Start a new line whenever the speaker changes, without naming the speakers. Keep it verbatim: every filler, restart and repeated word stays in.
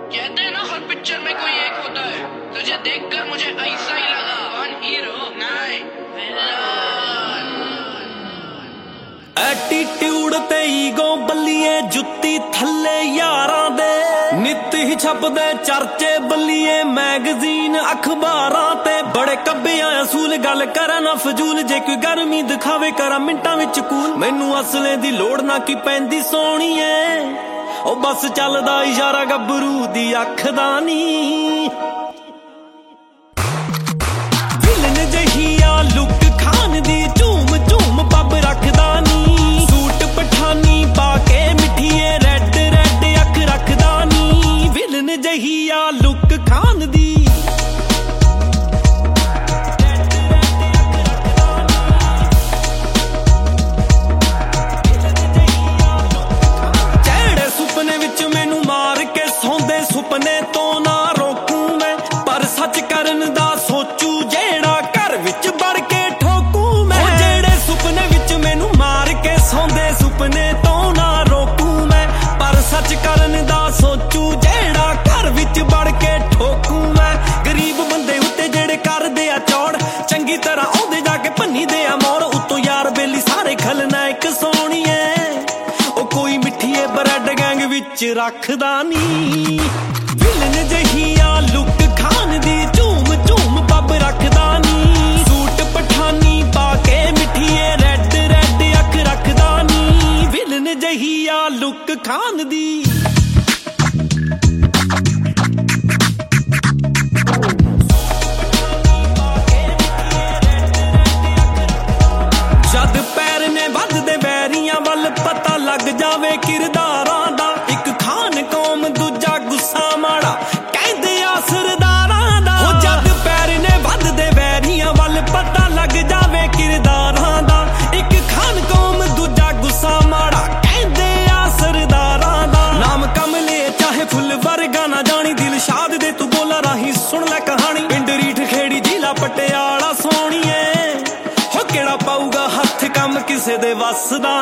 कहते हैं ना हर पिक्चर में कोई एक होता है, तुझे देखकर मुझे ऐसा ही लगा। वन हीरो नहीं विलन।
एटीट्यूड ते ईगो बल्लीए जुत्ती थल्ले यारां दे नित ही छपदे चर्चे बल्लीए मैगजीन अखबारां ते बड़े कब्बियां असूल गल करा ना फजूल जे कोई गर्मी दिखावे करा मिंटां विच कूल मैनू असले दी लोड़ ना की पैंदी सोहणीए ओ बस चलदा इशारा गब्बरू दी अख दा नी विलन जहिया लुक खान दी झूम झूम पब रखदा नी सूट पठानी पाके मिठिए रेड रेड अख रखदा नी विलन जहिया लुक खान दी सुपने तो ना रोकू मैं पर सच करन दा सोचू जेड़ा घर विच बड़ के ठोकू मैं जेड़े सुपने विच मैनू मार के सौंदे सुपने तो ना रोकू मैं पर सच करन दा सोचू जेड़ा घर विच बड़ के ठोकू मैं गरीब बंदे उत्ते जेड़े करदे आ चौड़ चंगी तरह आउंदे जाके भन्नी दे आ मोर उत्तों यार बेली सारे खलनायक सोहणीए ओ कोई मिठिए ब्रेड गैंग विच रखदा नी विलन जहिया लुक खान दी झूम झूम पब रखदा नी सूट पठानी पाके मिठिए रेड रेड अख रखदा नी विलन जहिया लुक खान दी जद पैर ने वधदे बैरियां वल पता लग जावे किरदारां दा एक खान कौम दूजा गुस्सा माड़ा कहंदे आ सरदारां दा हो जद पैर ने वधदे बैरियां वल पता लग जावे किरदारां दा एक खान कौम दूजा गुस्सा माड़ा कहंदे आ सरदारां दा नाम कमले चाहे फुल वर्गा ना जानी दिलशाद दे तू बोला राही सुन ले कहानी पिंड रीठ खेड़ी जिला पटियाला सोहणीए हो केड़ा पाऊगा हथ कम किसे दे वस दा